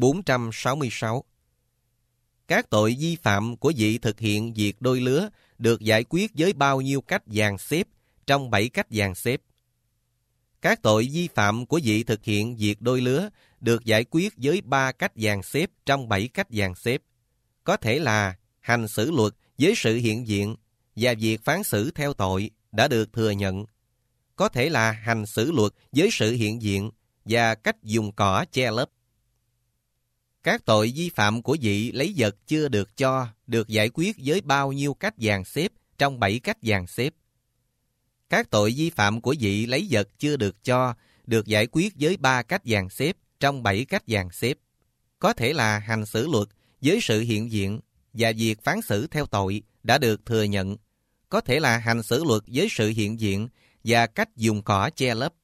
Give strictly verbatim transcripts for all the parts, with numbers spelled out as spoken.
bốn trăm sáu mươi sáu. Các tội vi phạm của vị thực hiện việc đôi lứa được giải quyết với bao nhiêu cách dàn xếp trong bảy cách dàn xếp? Các tội vi phạm của vị thực hiện việc đôi lứa được giải quyết với ba cách dàn xếp trong bảy cách dàn xếp. Có thể là hành xử luật với sự hiện diện và việc phán xử theo tội đã được thừa nhận. Có thể là hành xử luật với sự hiện diện và cách dùng cỏ che lấp. Các tội vi phạm của vị lấy vật chưa được cho được giải quyết với bao nhiêu cách dàn xếp trong bảy cách dàn xếp? Các tội vi phạm của vị lấy vật chưa được cho được giải quyết với ba cách dàn xếp trong bảy cách dàn xếp. Có thể là hành xử luật với sự hiện diện và việc phán xử theo tội đã được thừa nhận. Có thể là hành xử luật với sự hiện diện và cách dùng cỏ che lấp.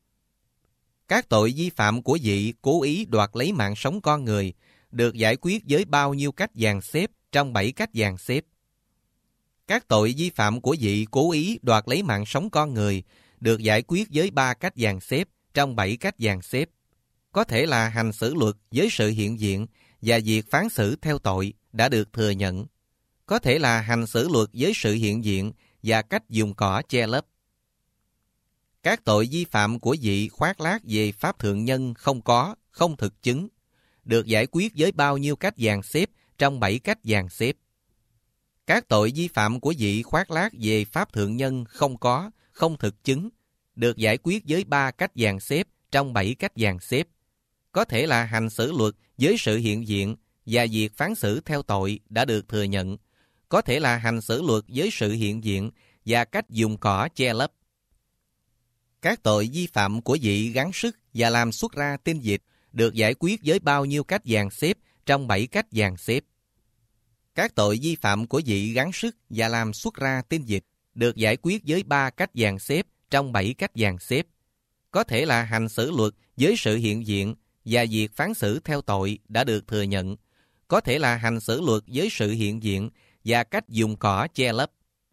Các tội vi phạm của vị cố ý đoạt lấy mạng sống con người được giải quyết với bao nhiêu cách dàn xếp trong bảy cách dàn xếp? Các tội vi phạm của vị cố ý đoạt lấy mạng sống con người được giải quyết với ba cách dàn xếp trong bảy cách dàn xếp. Có thể là hành xử luật với sự hiện diện và việc phán xử theo tội đã được thừa nhận. Có thể là hành xử luật với sự hiện diện và cách dùng cỏ che lấp. Các tội vi phạm của vị khoác lác về pháp thượng nhân không có, không thực chứng, được giải quyết với bao nhiêu cách dàn xếp trong bảy cách dàn xếp? Các tội vi phạm của vị khoác lác về pháp thượng nhân không có, không thực chứng, được giải quyết với ba cách dàn xếp trong bảy cách dàn xếp. Có thể là hành xử luật với sự hiện diện và việc phán xử theo tội đã được thừa nhận. Có thể là hành xử luật với sự hiện diện và cách dùng cỏ che lấp. Các tội vi phạm của vị gắng sức và làm xuất ra tinh dịch được giải quyết với bao nhiêu cách dàn xếp trong bảy cách dàn xếp? Các tội vi phạm của vị gắng sức và làm xuất ra tinh dịch được giải quyết với ba cách dàn xếp trong bảy cách dàn xếp. Có thể là hành xử luật với sự hiện diện và việc phán xử theo tội đã được thừa nhận. Có thể là hành xử luật với sự hiện diện và cách dùng cỏ che lấp.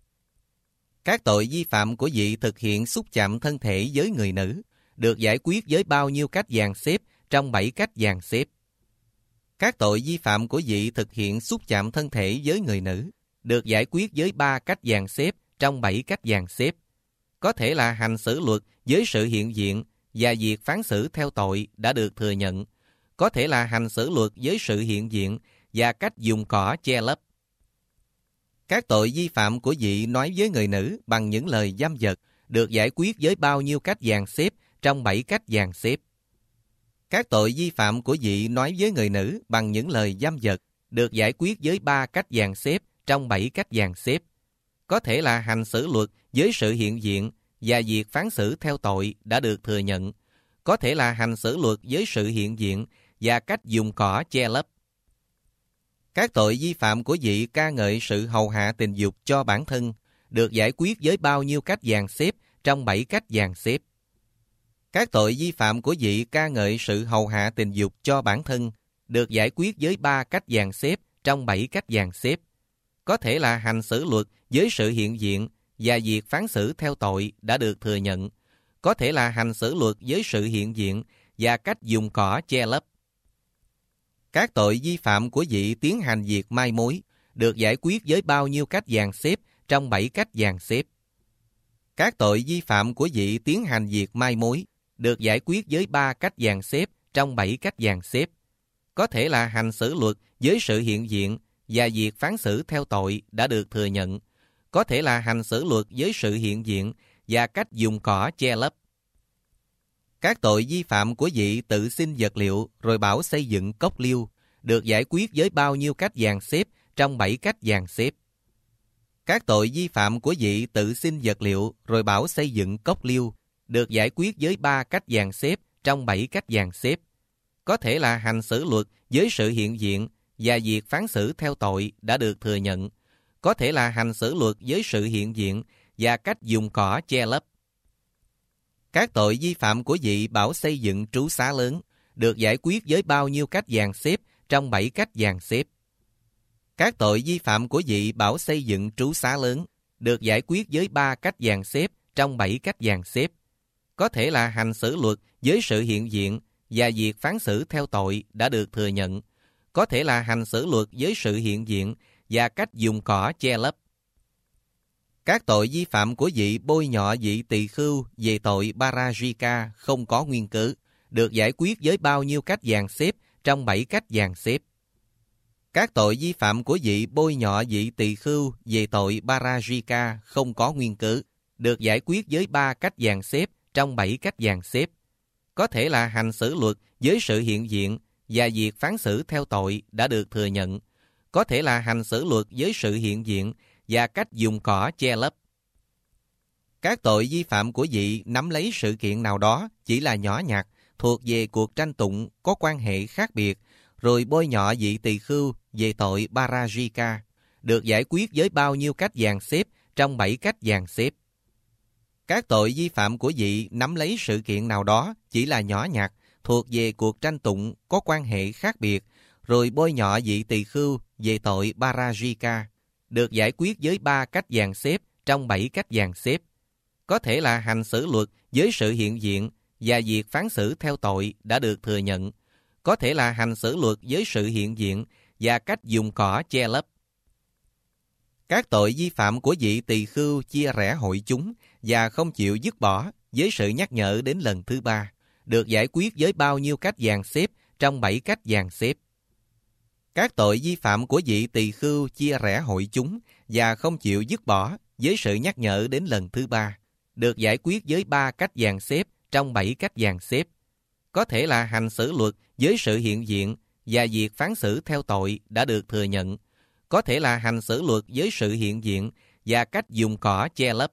Các tội vi phạm của vị thực hiện xúc chạm thân thể với người nữ được giải quyết với bao nhiêu cách dàn xếp trong bảy cách dàn xếp? Các tội vi phạm của vị thực hiện xúc chạm thân thể với người nữ được giải quyết với ba cách dàn xếp trong bảy cách dàn xếp. Có thể là hành xử luật với sự hiện diện và việc phán xử theo tội đã được thừa nhận. Có thể là hành xử luật với sự hiện diện và cách dùng cỏ che lấp. Các tội vi phạm của vị nói với người nữ bằng những lời dâm dật được giải quyết với bao nhiêu cách dàn xếp trong bảy cách dàn xếp? Các tội vi phạm của vị nói với người nữ bằng những lời dâm dật được giải quyết với ba cách dàn xếp trong bảy cách dàn xếp. Có thể là hành xử luật với sự hiện diện và việc phán xử theo tội đã được thừa nhận. Có thể là hành xử luật với sự hiện diện và cách dùng cỏ che lấp. Các tội vi phạm của vị ca ngợi sự hầu hạ tình dục cho bản thân được giải quyết với bao nhiêu cách dàn xếp trong bảy cách dàn xếp? Các tội vi phạm của vị ca ngợi sự hầu hạ tình dục cho bản thân được giải quyết với ba cách dàn xếp trong bảy cách dàn xếp. Có thể là hành xử luật với sự hiện diện và việc phán xử theo tội đã được thừa nhận. Có thể là hành xử luật với sự hiện diện và cách dùng cỏ che lấp. Các tội vi phạm của vị tiến hành việc mai mối được giải quyết với bao nhiêu cách dàn xếp trong bảy cách dàn xếp? Các tội vi phạm của vị tiến hành việc mai mối được giải quyết với ba cách dàn xếp trong bảy cách dàn xếp. Có thể là hành xử luật với sự hiện diện và việc phán xử theo tội đã được thừa nhận. Có thể là hành xử luật với sự hiện diện và cách dùng cỏ che lấp. Các tội vi phạm của vị tự xin vật liệu rồi bảo xây dựng cốc liêu được giải quyết với bao nhiêu cách dàn xếp trong bảy cách dàn xếp? Các tội vi phạm của vị tự xin vật liệu rồi bảo xây dựng cốc liêu được giải quyết với ba cách dàn xếp trong bảy cách dàn xếp. Có thể là hành xử luật với sự hiện diện và việc phán xử theo tội đã được thừa nhận. Có thể là hành xử luật với sự hiện diện và cách dùng cỏ che lấp. Các tội vi phạm của vị bảo xây dựng trú xá lớn được giải quyết với bao nhiêu cách dàn xếp trong bảy cách dàn xếp? Các tội vi phạm của vị bảo xây dựng trú xá lớn được giải quyết với ba cách dàn xếp trong bảy cách dàn xếp. Có thể là hành xử luật với sự hiện diện và việc phán xử theo tội đã được thừa nhận, có thể là hành xử luật với sự hiện diện và cách dùng cỏ che lấp. Các tội vi phạm của vị bôi nhọ vị tỳ khưu về tội Parajika không có nguyên cớ, được giải quyết với bao nhiêu cách dàn xếp trong bảy cách dàn xếp. Các tội vi phạm của vị bôi nhọ vị tỳ khưu về tội Parajika không có nguyên cớ, được giải quyết với ba cách dàn xếp trong bảy cách dàn xếp. Có thể là hành xử luật với sự hiện diện và việc phán xử theo tội đã được thừa nhận, có thể là hành xử luật với sự hiện diện và cách dùng cỏ che lấp. Các tội vi phạm của vị nắm lấy sự kiện nào đó chỉ là nhỏ nhặt, thuộc về cuộc tranh tụng có quan hệ khác biệt, rồi bôi nhọ vị tỳ khưu về tội Parajika, được giải quyết với bao nhiêu cách dàn xếp trong bảy cách dàn xếp. Các tội vi phạm của vị nắm lấy sự kiện nào đó chỉ là nhỏ nhặt, thuộc về cuộc tranh tụng có quan hệ khác biệt, rồi bôi nhọ vị tỳ khưu về tội Parajika, được giải quyết với ba cách dàn xếp trong bảy cách dàn xếp. Có thể là hành xử luật với sự hiện diện và việc phán xử theo tội đã được thừa nhận, có thể là hành xử luật với sự hiện diện và cách dùng cỏ che lấp. Các tội vi phạm của vị tỳ khưu chia rẽ hội chúng và không chịu dứt bỏ với sự nhắc nhở đến lần thứ ba, được giải quyết với bao nhiêu cách dàn xếp trong bảy cách dàn xếp. Các tội vi phạm của vị tỳ khưu chia rẽ hội chúng và không chịu dứt bỏ với sự nhắc nhở đến lần thứ ba, được giải quyết với ba cách dàn xếp trong bảy cách dàn xếp. Có thể là hành xử luật với sự hiện diện và việc phán xử theo tội đã được thừa nhận, có thể là hành xử luật với sự hiện diện và cách dùng cỏ che lấp.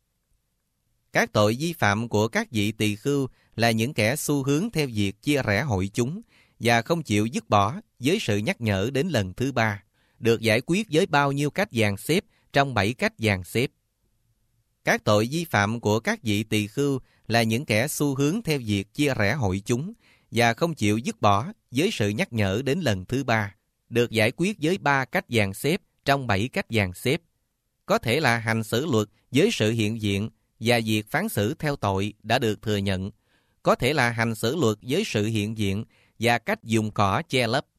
Các tội vi phạm của các vị tỳ khưu là những kẻ xu hướng theo việc chia rẽ hội chúng và không chịu dứt bỏ với sự nhắc nhở đến lần thứ ba, được giải quyết với bao nhiêu cách dàn xếp trong bảy cách dàn xếp. Các tội vi phạm của các vị tỳ khưu là những kẻ xu hướng theo việc chia rẽ hội chúng và không chịu dứt bỏ với sự nhắc nhở đến lần thứ ba, được giải quyết với ba cách dàn xếp trong bảy cách dàn xếp. Có thể là hành xử luật với sự hiện diện và việc phán xử theo tội đã được thừa nhận, có thể là hành xử luật với sự hiện diện và cách dùng cỏ che lấp.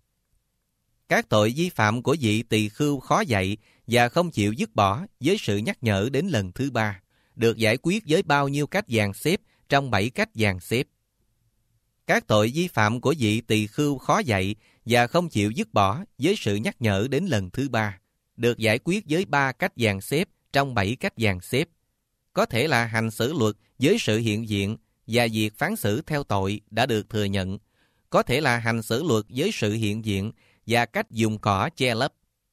Các tội vi phạm của vị tỳ khưu khó dạy và không chịu dứt bỏ với sự nhắc nhở đến lần thứ ba, được giải quyết với bao nhiêu cách dàn xếp trong bảy cách dàn xếp. Các tội vi phạm của vị tỳ khưu khó dạy và không chịu dứt bỏ với sự nhắc nhở đến lần thứ ba, được giải quyết với ba cách dàn xếp trong bảy cách dàn xếp. Có thể là hành xử luật với sự hiện diện và việc phán xử theo tội đã được thừa nhận, có thể là hành xử luật với sự hiện diện và cách dùng cỏ che lấp.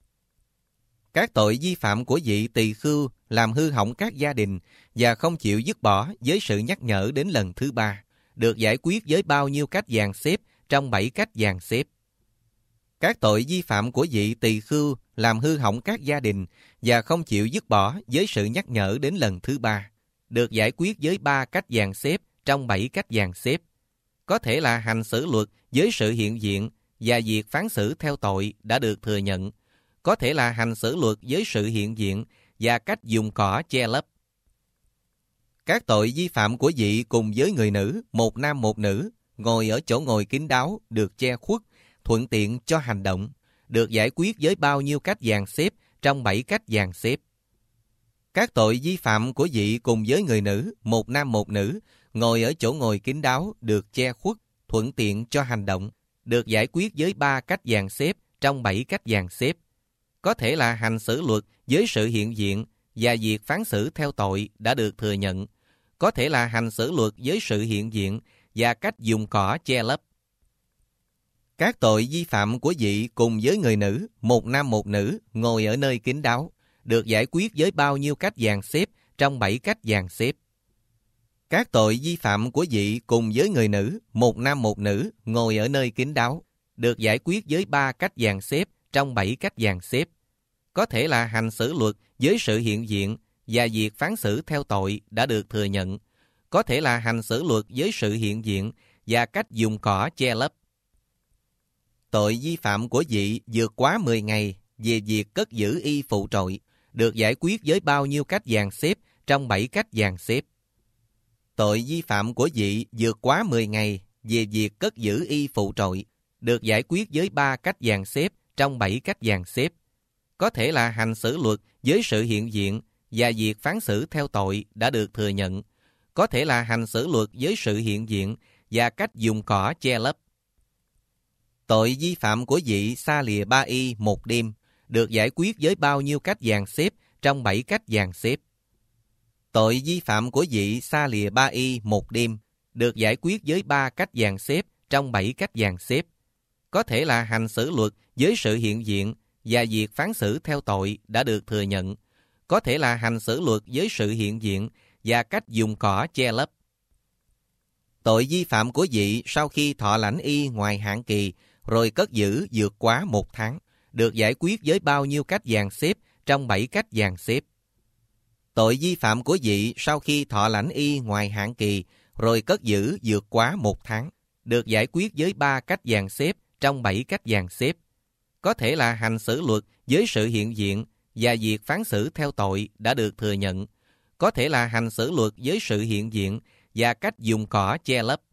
Các tội vi phạm của vị tỳ khưu làm hư hỏng các gia đình và không chịu dứt bỏ với sự nhắc nhở đến lần thứ ba, được giải quyết với bao nhiêu cách dàn xếp trong bảy cách dàn xếp. Các tội vi phạm của vị tỳ khưu làm hư hỏng các gia đình và không chịu dứt bỏ với sự nhắc nhở đến lần thứ ba, được giải quyết với ba cách dàn xếp trong bảy cách dàn xếp. Có thể là hành xử luật với sự hiện diện và việc phán xử theo tội đã được thừa nhận, có thể là hành xử luật với sự hiện diện và cách dùng cỏ che lấp. Các tội vi phạm của vị cùng với người nữ, một nam một nữ, ngồi ở chỗ ngồi kín đáo được che khuất, thuận tiện cho hành động, được giải quyết với bao nhiêu cách dàn xếp trong bảy cách dàn xếp. Các tội vi phạm của vị cùng với người nữ, một nam một nữ, ngồi ở chỗ ngồi kín đáo được che khuất, thuận tiện cho hành động, được giải quyết với ba cách dàn xếp trong bảy cách dàn xếp. Có thể là hành xử luật với sự hiện diện và việc phán xử theo tội đã được thừa nhận, có thể là hành xử luật với sự hiện diện và cách dùng cỏ che lấp. Các tội vi phạm của vị cùng với người nữ, một nam một nữ, ngồi ở nơi kín đáo, được giải quyết với bao nhiêu cách dàn xếp trong bảy cách dàn xếp. Các tội vi phạm của vị cùng với người nữ, một nam một nữ, ngồi ở nơi kín đáo, được giải quyết với ba cách dàn xếp trong bảy cách dàn xếp. Có thể là hành xử luật với sự hiện diện và việc phán xử theo tội đã được thừa nhận, có thể là hành xử luật với sự hiện diện và cách dùng cỏ che lấp. Tội vi phạm của vị vượt quá mười ngày về việc cất giữ y phụ trội, được giải quyết với bao nhiêu cách dàn xếp trong bảy cách dàn xếp. Tội vi phạm của vị vượt quá mười ngày về việc cất giữ y phụ trội, được giải quyết với ba cách dàn xếp trong bảy cách dàn xếp. Có thể là hành xử luật với sự hiện diện và việc phán xử theo tội đã được thừa nhận. Có thể là hành xử luật với sự hiện diện và cách dùng cỏ che lấp. Tội vi phạm của vị xa lìa ba y một đêm được giải quyết với bao nhiêu cách dàn xếp trong bảy cách dàn xếp. Tội vi phạm của vị xa lìa ba y một đêm được giải quyết với ba cách dàn xếp trong bảy cách dàn xếp. Có thể là hành xử luật với sự hiện diện và việc phán xử theo tội đã được thừa nhận. Có thể là hành xử luật với sự hiện diện và cách dùng cỏ che lấp. Tội vi phạm của vị sau khi thọ lãnh y ngoài hạn kỳ rồi cất giữ vượt quá một tháng được giải quyết với bao nhiêu cách dàn xếp trong bảy cách dàn xếp. Tội vi phạm của vị sau khi thọ lãnh y ngoài hạn kỳ rồi cất giữ vượt quá một tháng được giải quyết với ba cách dàn xếp trong bảy cách dàn xếp. Có thể là hành xử luật với sự hiện diện và việc phán xử theo tội đã được thừa nhận. Có thể là hành xử luật với sự hiện diện và cách dùng cỏ che lấp.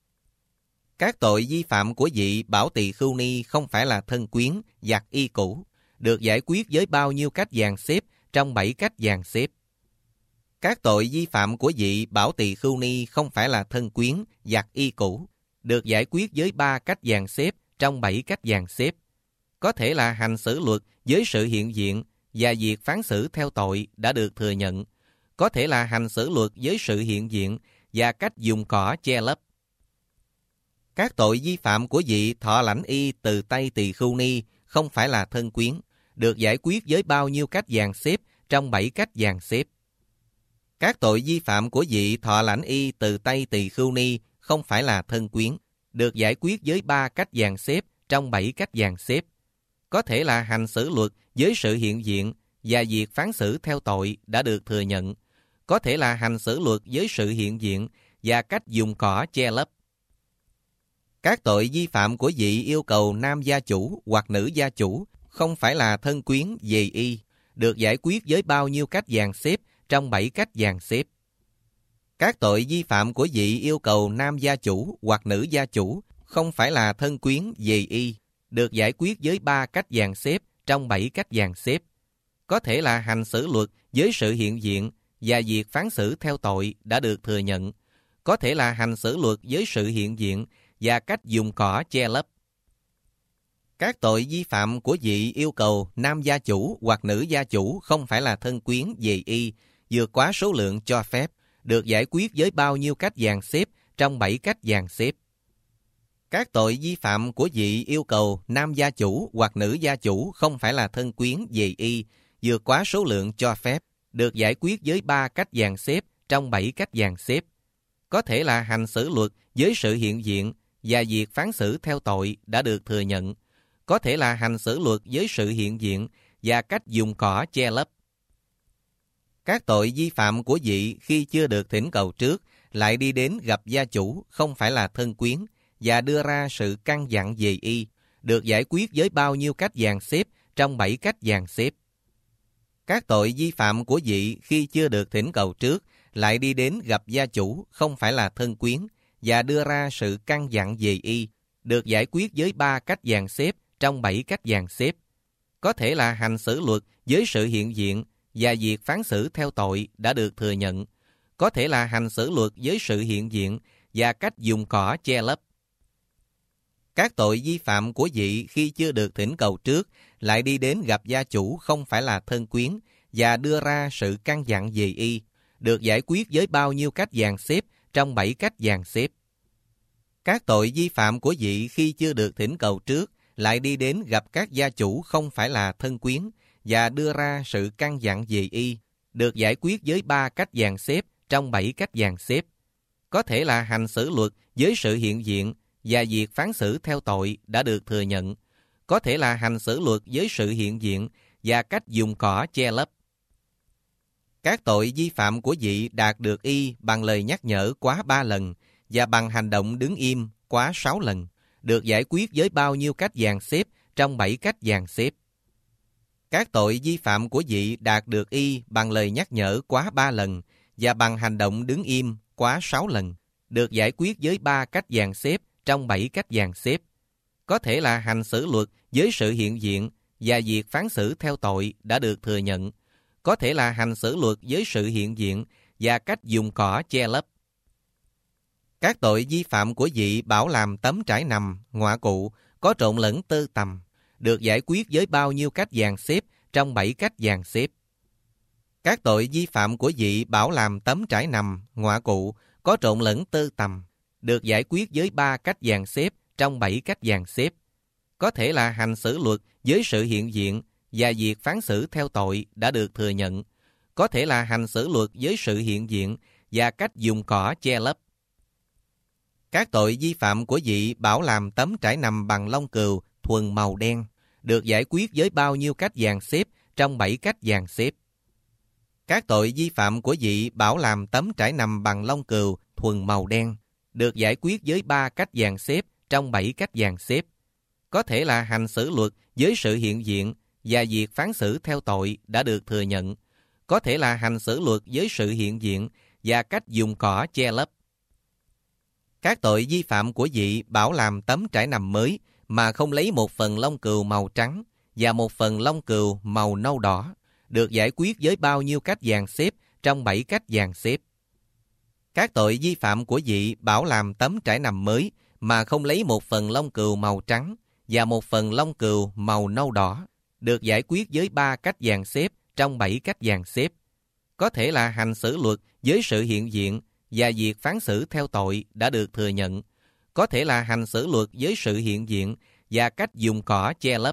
Các tội vi phạm của vị Bảo Tỳ Khưu Ni không phải là thân quyến, giặc y cũ, được giải quyết với bao nhiêu cách dàn xếp trong bảy cách dàn xếp. Các tội vi phạm của vị Bảo Tỳ Khưu Ni không phải là thân quyến, giặc y cũ, được giải quyết với ba cách dàn xếp trong bảy cách dàn xếp. Có thể là hành xử luật với sự hiện diện và việc phán xử theo tội đã được thừa nhận. Có thể là hành xử luật với sự hiện diện và cách dùng cỏ che lấp. Các tội vi phạm của vị thọ lãnh y từ tay Tỳ Khưu Ni không phải là thân quyến, được giải quyết với bao nhiêu cách dàn xếp trong bảy cách dàn xếp. Các tội vi phạm của vị thọ lãnh y từ tay Tỳ Khưu Ni không phải là thân quyến, được giải quyết với ba cách dàn xếp trong bảy cách dàn xếp. Có thể là hành xử luật với sự hiện diện và việc phán xử theo tội đã được thừa nhận. Có thể là hành xử luật với sự hiện diện và cách dùng cỏ che lấp. Các tội vi phạm của vị yêu cầu nam gia chủ hoặc nữ gia chủ không phải là thân quyến về y, được giải quyết với bao nhiêu cách dàn xếp trong bảy cách dàn xếp. Các tội vi phạm của vị yêu cầu nam gia chủ hoặc nữ gia chủ không phải là thân quyến về y, được giải quyết với ba cách dàn xếp trong bảy cách dàn xếp. Có thể là hành xử luật với sự hiện diện và việc phán xử theo tội đã được thừa nhận. Có thể là hành xử luật với sự hiện diện và cách dùng cỏ che lấp. Các tội vi phạm của vị yêu cầu nam gia chủ hoặc nữ gia chủ không phải là thân quyến về y, vượt quá số lượng cho phép, được giải quyết với bao nhiêu cách dàn xếp trong bảy cách dàn xếp. Các tội vi phạm của vị yêu cầu nam gia chủ hoặc nữ gia chủ không phải là thân quyến về y, vượt quá số lượng cho phép, được giải quyết với ba cách dàn xếp trong bảy cách dàn xếp. Có thể là hành xử luật với sự hiện diện và việc phán xử theo tội đã được thừa nhận. Có thể là hành xử luật với sự hiện diện và cách dùng cỏ che lấp. Các tội vi phạm của vị khi chưa được thỉnh cầu trước lại đi đến gặp gia chủ không phải là thân quyến và đưa ra sự căn dặn về y, được giải quyết với bao nhiêu cách dàn xếp trong bảy cách dàn xếp. Các tội vi phạm của vị khi chưa được thỉnh cầu trước lại đi đến gặp gia chủ không phải là thân quyến và đưa ra sự căn dặn về y, được giải quyết với ba cách dàn xếp trong bảy cách dàn xếp. Có thể là hành xử luật với sự hiện diện và việc phán xử theo tội đã được thừa nhận. Có thể là hành xử luật với sự hiện diện và cách dùng cỏ che lấp. Các tội vi phạm của vị khi chưa được thỉnh cầu trước lại đi đến gặp gia chủ không phải là thân quyến và đưa ra sự căn dặn về y, được giải quyết với bao nhiêu cách dàn xếp trong bảy cách dàn xếp. Các tội vi phạm của vị khi chưa được thỉnh cầu trước lại đi đến gặp các gia chủ không phải là thân quyến và đưa ra sự căn dặn về y, được giải quyết với ba cách dàn xếp trong bảy cách dàn xếp. Có thể là hành xử luật với sự hiện diện và việc phán xử theo tội đã được thừa nhận. Có thể là hành xử luật với sự hiện diện và cách dùng cỏ che lấp. Các tội vi phạm của vị đạt được y bằng lời nhắc nhở quá ba lần và bằng hành động đứng im quá sáu lần, được giải quyết với bao nhiêu cách dàn xếp trong bảy cách dàn xếp. Các tội vi phạm của vị đạt được y bằng lời nhắc nhở quá ba lần và bằng hành động đứng im quá sáu lần, được giải quyết với ba cách dàn xếp trong bảy cách dàn xếp. Có thể là hành xử luật với sự hiện diện và việc phán xử theo tội đã được thừa nhận. Có thể là hành xử luật với sự hiện diện và cách dùng cỏ che lấp. Các tội vi phạm của vị bảo làm tấm trải nằm, ngoạ cụ, có trộn lẫn tơ tằm, được giải quyết với bao nhiêu cách dàn xếp trong bảy cách dàn xếp. Các tội vi phạm của vị bảo làm tấm trải nằm, ngoạ cụ, có trộn lẫn tơ tằm, được giải quyết với ba cách dàn xếp trong bảy cách dàn xếp. Có thể là hành xử luật với sự hiện diện và việc phán xử theo tội đã được thừa nhận. Có thể là hành xử luật với sự hiện diện và cách dùng cỏ che lấp. Các tội vi phạm của vị bảo làm tấm trải nằm bằng lông cừu thuần màu đen, được giải quyết với bao nhiêu cách dàn xếp trong bảy cách dàn xếp. Các tội vi phạm của vị bảo làm tấm trải nằm bằng lông cừu thuần màu đen, được giải quyết với ba cách dàn xếp trong bảy cách dàn xếp. Có thể là hành xử luật với sự hiện diện và việc phán xử theo tội đã được thừa nhận. Có thể là hành xử luật với sự hiện diện và cách dùng cỏ che lấp. Các tội vi phạm của vị bảo làm tấm trải nằm mới mà không lấy một phần lông cừu màu trắng và một phần lông cừu màu nâu đỏ, được giải quyết với bao nhiêu cách dàn xếp trong bảy cách dàn xếp. Các tội vi phạm của vị bảo làm tấm trải nằm mới mà không lấy một phần lông cừu màu trắng và một phần lông cừu màu nâu đỏ, được giải quyết với ba cách dàn xếp trong bảy cách dàn xếp. Có thể là hành xử luật với sự hiện diện và việc phán xử theo tội đã được thừa nhận. Có thể là hành xử luật với sự hiện diện và cách dùng cỏ che lấp.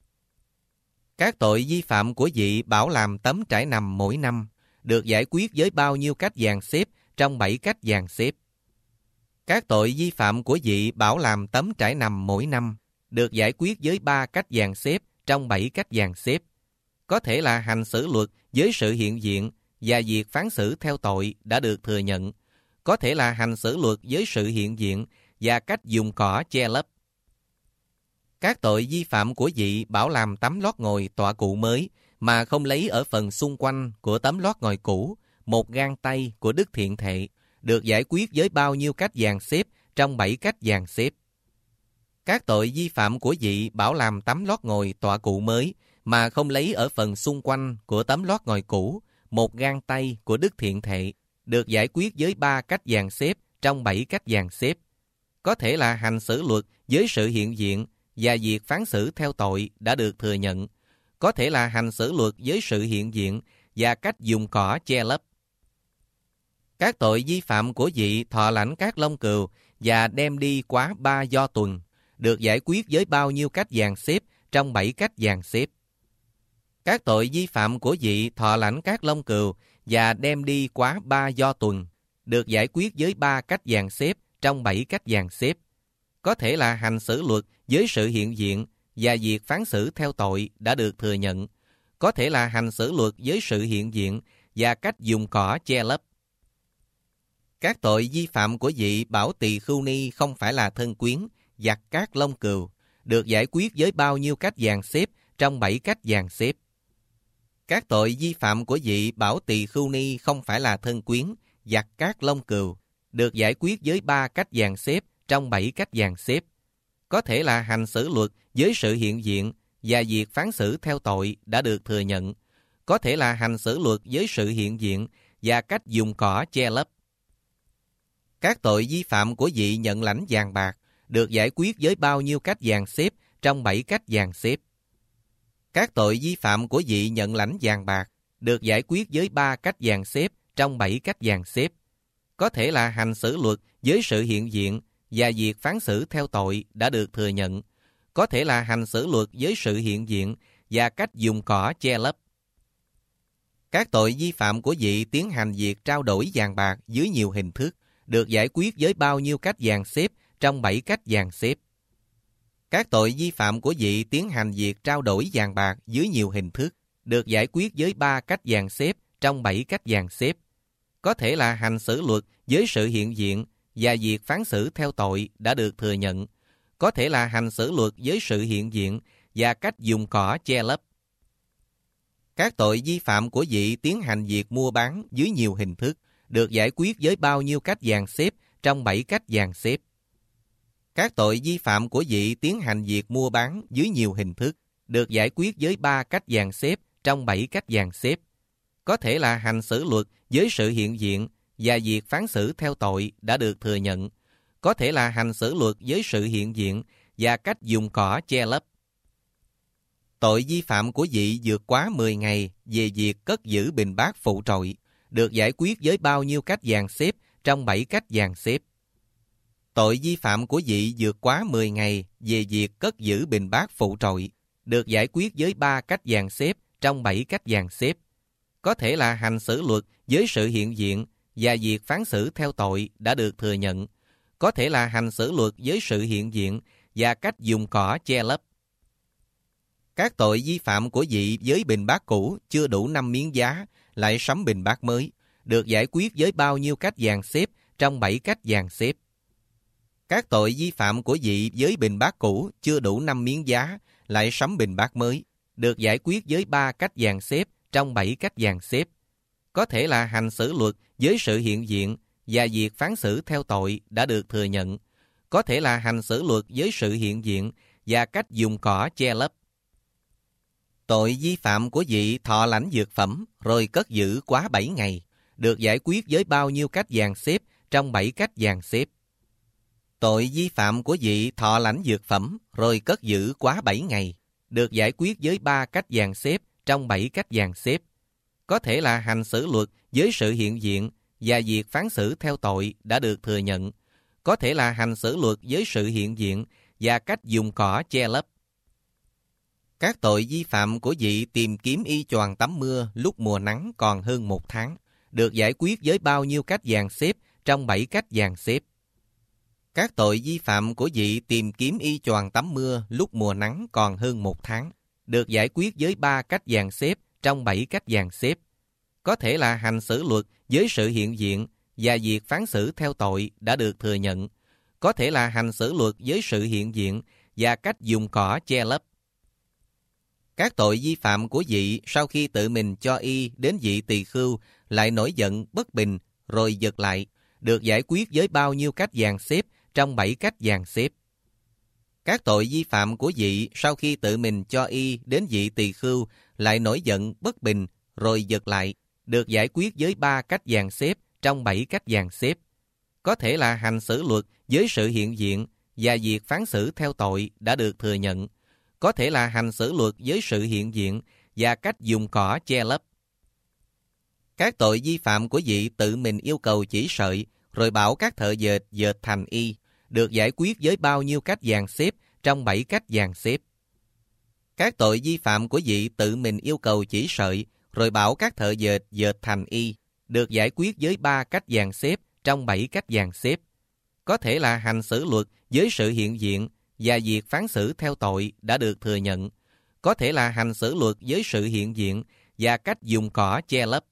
Các tội vi phạm của vị bảo làm tấm trải nằm mỗi năm, được giải quyết với bao nhiêu cách dàn xếp trong bảy cách dàn xếp. Các tội vi phạm của vị bảo làm tấm trải nằm mỗi năm, được giải quyết với ba cách dàn xếp trong bảy cách dàn xếp. Có thể là hành xử luật với sự hiện diện và việc phán xử theo tội đã được thừa nhận. Có thể là hành xử luật với sự hiện diện và cách dùng cỏ che lấp. Các tội vi phạm của vị bảo làm tấm lót ngồi tọa cụ mới mà không lấy ở phần xung quanh của tấm lót ngồi cũ một gang tay của đức thiện thệ, được giải quyết với bao nhiêu cách dàn xếp trong bảy cách dàn xếp. Các tội vi phạm của vị bảo làm tấm lót ngồi tọa cụ mới mà không lấy ở phần xung quanh của tấm lót ngồi cũ một gang tay của đức thiện thệ, được giải quyết với ba cách dàn xếp trong bảy cách dàn xếp. Có thể là hành xử luật với sự hiện diện và việc phán xử theo tội đã được thừa nhận. Có thể là hành xử luật với sự hiện diện và cách dùng cỏ che lấp. Các tội vi phạm của vị thọ lãnh các lông cừu và đem đi quá ba do tuần, được giải quyết với bao nhiêu cách dàn xếp trong bảy cách dàn xếp. Các tội vi phạm của vị thọ lãnh các lông cừu và đem đi quá ba do tuần, được giải quyết với ba cách dàn xếp trong bảy cách dàn xếp. Có thể là hành xử luật với sự hiện diện và việc phán xử theo tội đã được thừa nhận. Có thể là hành xử luật với sự hiện diện và cách dùng cỏ che lấp. Các tội vi phạm của vị bảo tỳ khưu ni không phải là thân quyến, giặt các lông cừu, được giải quyết với bao nhiêu cách dàn xếp trong bảy cách dàn xếp. Các tội vi phạm của vị bảo tỳ khưu ni không phải là thân quyến, giặt các lông cừu, được giải quyết với ba cách dàn xếp trong bảy cách dàn xếp. Có thể là hành xử luật với sự hiện diện và việc phán xử theo tội đã được thừa nhận. Có thể là hành xử luật với sự hiện diện và cách dùng cỏ che lấp. Các tội vi phạm của vị nhận lãnh vàng bạc được giải quyết với bao nhiêu cách dàn xếp trong bảy cách dàn xếp. Các tội vi phạm của vị nhận lãnh vàng bạc được giải quyết với ba cách dàn xếp trong bảy cách dàn xếp. Có thể là hành xử luật với sự hiện diện và việc phán xử theo tội đã được thừa nhận. Có thể là hành xử luật với sự hiện diện và cách dùng cỏ che lấp. Các tội vi phạm của vị tiến hành việc trao đổi vàng bạc dưới nhiều hình thức được giải quyết với bao nhiêu cách dàn xếp trong bảy cách dàn xếp. Các tội vi phạm của vị tiến hành việc trao đổi vàng bạc dưới nhiều hình thức được giải quyết với ba cách dàn xếp trong bảy cách dàn xếp. Có thể là hành xử luật với sự hiện diện và việc phán xử theo tội đã được thừa nhận. Có thể là hành xử luật với sự hiện diện và cách dùng cỏ che lấp. Các tội vi phạm của vị tiến hành việc mua bán dưới nhiều hình thức được giải quyết với bao nhiêu cách dàn xếp trong bảy cách dàn xếp. Các tội vi phạm của vị tiến hành việc mua bán dưới nhiều hình thức được giải quyết với ba cách dàn xếp trong bảy cách dàn xếp. Có thể là hành xử luật với sự hiện diện và việc phán xử theo tội đã được thừa nhận. Có thể là hành xử luật với sự hiện diện và cách dùng cỏ che lấp. Tội vi phạm của vị vượt quá mười ngày về việc cất giữ bình bát phụ trội được giải quyết với bao nhiêu cách dàn xếp trong bảy cách dàn xếp. Tội vi phạm của vị vượt quá mười ngày về việc cất giữ bình bát phụ trội được giải quyết với ba cách dàn xếp trong bảy cách dàn xếp. Có thể là hành xử luật với sự hiện diện và việc phán xử theo tội đã được thừa nhận. Có thể là hành xử luật với sự hiện diện và cách dùng cỏ che lấp. Các tội vi phạm của vị với bình bát cũ chưa đủ năm miếng giá lại sắm bình bát mới được giải quyết với bao nhiêu cách dàn xếp trong bảy cách dàn xếp. Các tội vi phạm của vị với bình bát cũ chưa đủ năm miếng giá lại sắm bình bát mới được giải quyết với ba cách dàn xếp trong bảy cách dàn xếp. Có thể là hành xử luật với sự hiện diện và việc phán xử theo tội đã được thừa nhận. Có thể là hành xử luật với sự hiện diện và cách dùng cỏ che lấp. Tội vi phạm của vị thọ lãnh dược phẩm rồi cất giữ quá bảy ngày được giải quyết với bao nhiêu cách dàn xếp trong bảy cách dàn xếp. Tội vi phạm của vị thọ lãnh dược phẩm rồi cất giữ quá bảy ngày được giải quyết với ba cách dàn xếp trong bảy cách dàn xếp. Có thể là hành xử luật với sự hiện diện và việc phán xử theo tội đã được thừa nhận. Có thể là hành xử luật với sự hiện diện và cách dùng cỏ che lấp. Các tội vi phạm của vị tìm kiếm y choàng tắm mưa lúc mùa nắng còn hơn một tháng được giải quyết với bao nhiêu cách dàn xếp trong bảy cách dàn xếp. Các tội vi phạm của vị tìm kiếm y choàng tắm mưa lúc mùa nắng còn hơn một tháng được giải quyết với ba cách dàn xếp trong bảy cách dàn xếp. Có thể là hành xử luật với sự hiện diện và việc phán xử theo tội đã được thừa nhận. Có thể là hành xử luật với sự hiện diện và cách dùng cỏ che lấp. Các tội vi phạm của vị sau khi tự mình cho y đến vị tỳ khưu lại nổi giận bất bình rồi giật lại được giải quyết với bao nhiêu cách dàn xếp trong bảy cách dàn xếp. Các tội vi phạm của vị sau khi tự mình cho y đến vị tỳ khưu lại nổi giận bất bình rồi giật lại được giải quyết với ba cách dàn xếp trong bảy cách dàn xếp. Có thể là hành xử luật với sự hiện diện và việc phán xử theo tội đã được thừa nhận. Có thể là hành xử luật với sự hiện diện và cách dùng cỏ che lấp. Các tội vi phạm của vị tự mình yêu cầu chỉ sợi rồi bảo các thợ dệt dệt thành y được giải quyết với bao nhiêu cách dàn xếp trong bảy cách dàn xếp. Các tội vi phạm của vị tự mình yêu cầu chỉ sợi rồi bảo các thợ dệt dệt thành y được giải quyết với ba cách dàn xếp trong bảy cách dàn xếp. Có thể là hành xử luật với sự hiện diện và việc phán xử theo tội đã được thừa nhận. Có thể là hành xử luật với sự hiện diện và cách dùng cỏ che lấp.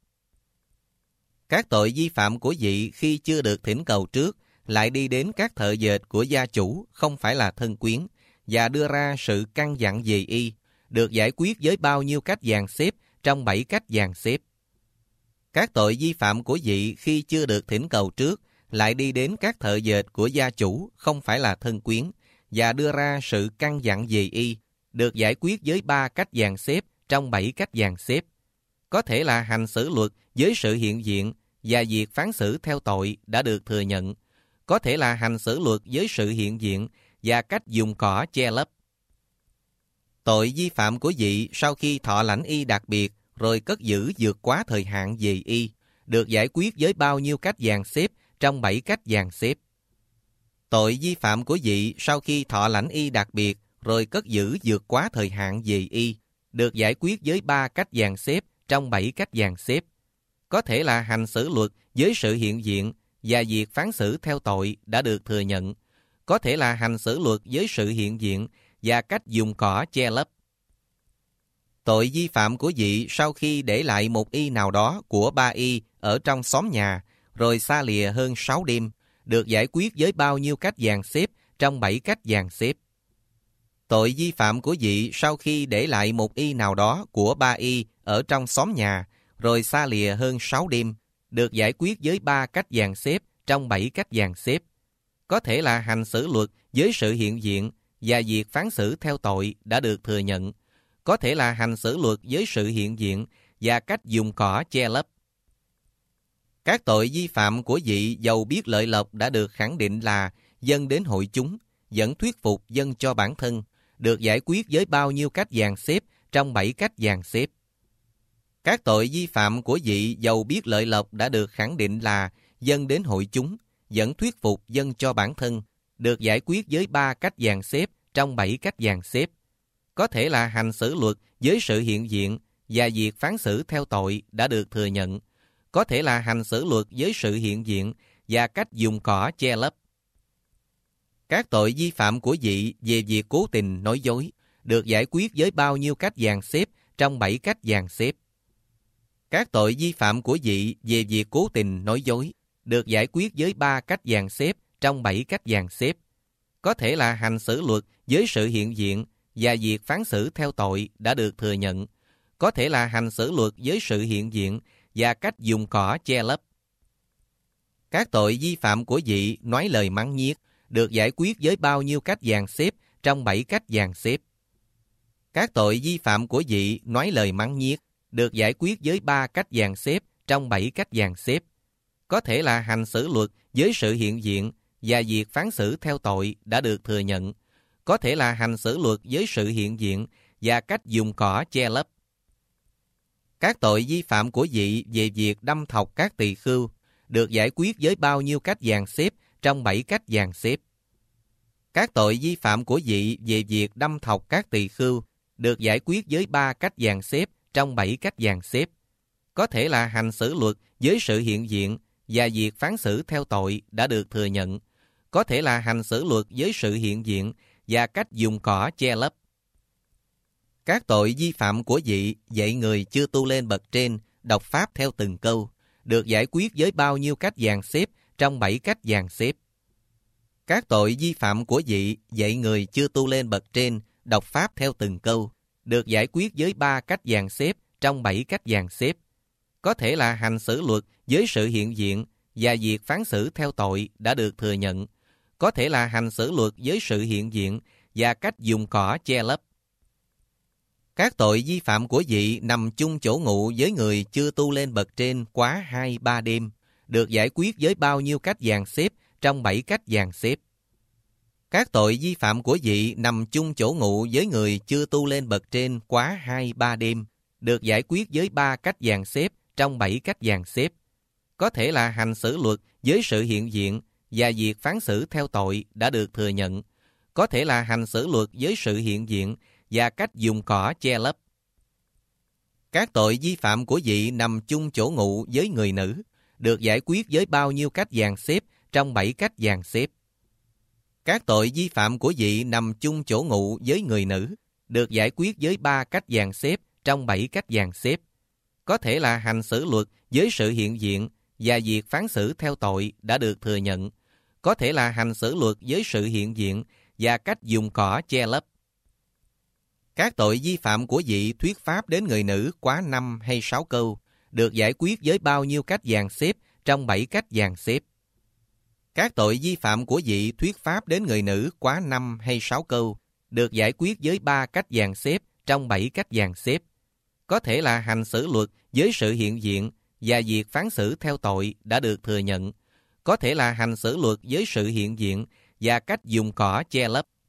Các tội vi phạm của vị khi chưa được thỉnh cầu trước lại đi đến các thợ dệt của gia chủ không phải là thân quyến và đưa ra sự căn dặn về y được giải quyết với bao nhiêu cách dàn xếp trong bảy cách dàn xếp. Các tội vi phạm của vị khi chưa được thỉnh cầu trước lại đi đến các thợ dệt của gia chủ không phải là thân quyến và đưa ra sự căn dặn về y được giải quyết với ba cách dàn xếp trong bảy cách dàn xếp. Có thể là hành xử luật với sự hiện diện và việc phán xử theo tội đã được thừa nhận. Có thể là hành xử luật với sự hiện diện và cách dùng cỏ che lấp. Tội vi phạm của vị sau khi thọ lãnh y đặc biệt rồi cất giữ vượt quá thời hạn về y được giải quyết với bao nhiêu cách dàn xếp trong bảy cách dàn xếp. Tội vi phạm của vị sau khi thọ lãnh y đặc biệt rồi cất giữ vượt quá thời hạn về y được giải quyết với ba cách dàn xếp trong bảy cách dàn xếp. Có thể là hành xử luật với sự hiện diện và việc phán xử theo tội đã được thừa nhận. Có thể là hành xử luật với sự hiện diện và cách dùng cỏ che lấp. Tội vi phạm của vị sau khi để lại một y nào đó của ba y ở trong xóm nhà rồi xa lìa hơn sáu đêm được giải quyết với bao nhiêu cách dàn xếp trong bảy cách dàn xếp. Tội vi phạm của vị sau khi để lại một y nào đó của ba y ở trong xóm nhà rồi xa lìa hơn sáu đêm được giải quyết với ba cách dàn xếp trong bảy cách dàn xếp. Có thể là hành xử luật với sự hiện diện và việc phán xử theo tội đã được thừa nhận. Có thể là hành xử luật với sự hiện diện và cách dùng cỏ che lấp. Các tội vi phạm của vị giàu biết lợi lộc đã được khẳng định là dâng đến hội chúng, vẫn thuyết phục dâng cho bản thân, được giải quyết với bao nhiêu cách dàn xếp trong bảy cách dàn xếp. Các tội vi phạm của vị giàu biết lợi lộc đã được khẳng định là dâng đến hội chúng, vẫn thuyết phục dâng cho bản thân, được giải quyết với ba cách dàn xếp trong bảy cách dàn xếp. Có thể là hành xử luật với sự hiện diện và việc phán xử theo tội đã được thừa nhận. Có thể là hành xử luật với sự hiện diện và cách dùng cỏ che lấp. Các tội vi phạm của vị về việc cố tình nói dối được giải quyết với bao nhiêu cách dàn xếp trong bảy cách dàn xếp. Các tội vi phạm của vị về việc cố tình nói dối được giải quyết với ba cách dàn xếp trong bảy cách dàn xếp. Có thể là hành xử luật với sự hiện diện và việc phán xử theo tội đã được thừa nhận. Có thể là hành xử luật với sự hiện diện và cách dùng cỏ che lấp. Các tội vi phạm của vị nói lời mắng nhiếc được giải quyết với bao nhiêu cách dàn xếp trong bảy cách dàn xếp. Các tội vi phạm của vị nói lời mắng nhiếc được giải quyết với ba cách dàn xếp trong bảy cách dàn xếp. Có thể là hành xử luật với sự hiện diện và việc phán xử theo tội đã được thừa nhận. Có thể là hành xử luật với sự hiện diện và cách dùng cỏ che lấp. Các tội vi phạm của vị về việc đâm thọc các tỳ khưu được giải quyết với bao nhiêu cách dàn xếp trong bảy cách dàn xếp. Các tội vi phạm của vị về việc đâm thọc các tỳ khưu được giải quyết với ba cách dàn xếp trong bảy cách dàn xếp. Có thể là hành xử luật với sự hiện diện và việc phán xử theo tội đã được thừa nhận. Có thể là hành xử luật với sự hiện diện và cách dùng cỏ che lấp. Các tội vi phạm của vị dạy người chưa tu lên bậc trên đọc pháp theo từng câu được giải quyết với bao nhiêu cách dàn xếp trong bảy cách dàn xếp. Các tội vi phạm của vị dạy người chưa tu lên bậc trên đọc pháp theo từng câu được giải quyết với ba cách dàn xếp trong bảy cách dàn xếp. Có thể là hành xử luật với sự hiện diện và việc phán xử theo tội đã được thừa nhận. Có thể là hành xử luật với sự hiện diện và cách dùng cỏ che lấp. Các tội vi phạm của vị nằm chung chỗ ngụ với người chưa tu lên bậc trên quá hai ba đêm được giải quyết với bao nhiêu cách dàn xếp trong bảy cách dàn xếp. Các tội vi phạm của vị nằm chung chỗ ngụ với người chưa tu lên bậc trên quá hai ba đêm được giải quyết với ba cách dàn xếp trong bảy cách dàn xếp. Có thể là hành xử luật với sự hiện diện và việc phán xử theo tội đã được thừa nhận. Có thể là hành xử luật với sự hiện diện và cách dùng cỏ che lấp. Các tội vi phạm của vị nằm chung chỗ ngụ với người nữ được giải quyết với bao nhiêu cách dàn xếp trong bảy cách dàn xếp. Các tội vi phạm của vị nằm chung chỗ ngụ với người nữ được giải quyết với ba cách dàn xếp trong bảy cách dàn xếp. Có thể là hành xử luật với sự hiện diện và việc phán xử theo tội đã được thừa nhận. Có thể là hành xử luật với sự hiện diện và cách dùng cỏ che lấp. Các tội vi phạm của vị thuyết pháp đến người nữ quá năm hay sáu câu được giải quyết với bao nhiêu cách dàn xếp trong bảy cách dàn xếp. Các tội vi phạm của vị thuyết pháp đến người nữ quá năm hay sáu câu được giải quyết với ba cách dàn xếp trong bảy cách dàn xếp. Có thể là hành xử luật với sự hiện diện và việc phán xử theo tội đã được thừa nhận. Có thể là hành xử luật với sự hiện diện và cách dùng cỏ che lấp.